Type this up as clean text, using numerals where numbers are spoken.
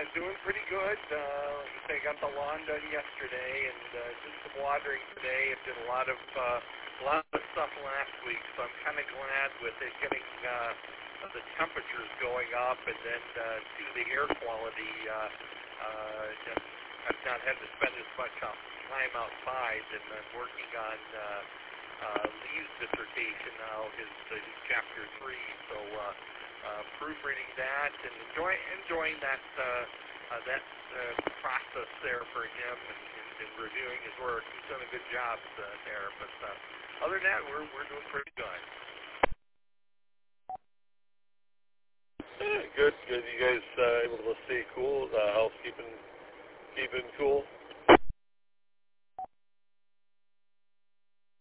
Doing pretty good. Like I say, got the lawn done yesterday, and did some watering today, and did a lot of stuff last week. So I'm kind of glad with it getting the temperatures going up, and then seeing the air quality. Just, I've not had to spend as much time outside, and I'm working on Lee's dissertation now, his chapter 3. So. Proofreading that and enjoying that process there for him and reviewing his work. He's done a good job there. But other than that, we're doing pretty good. Good. You guys able to stay cool? Health keeping cool?